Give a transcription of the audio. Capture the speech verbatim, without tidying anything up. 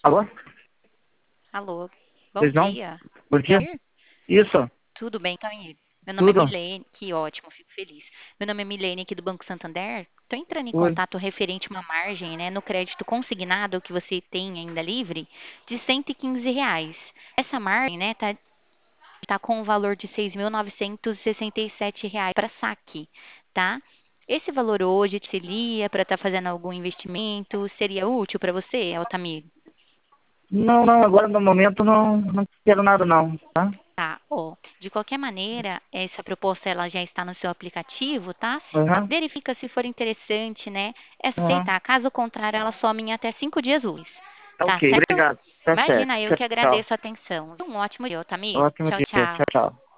Alô? Alô, bom Pois não? dia. Bom dia? Elmir, Isso, tudo bem, Tamir? Meu nome é tudo? Milene, que ótimo, fico feliz. Meu nome é Milene aqui do Banco Santander. Estou entrando em Oi. contato referente a uma margem, né, no crédito consignado que você tem ainda livre de cento e quinze reais. Essa margem, né, tá, tá com um valor de seis mil novecentos e sessenta e sete reais para saque, tá? Esse valor hoje te seria para estar fazendo algum investimento? Seria útil para você, Altamir? Não, não, agora no momento não, não quero nada não, tá? Tá, ó, de qualquer maneira, essa proposta ela já está no seu aplicativo, tá? Aham, Verifica se for interessante, né? É aham. aceitar. Caso contrário, ela some em até cinco dias úteis. Tá Tá ok, certo? obrigado. Tá certo. Imagina, eu Tchau, que tchau. agradeço a atenção. Um ótimo dia, Tamir. Ótimo Tchau, dia. Tchau, tchau. tchau.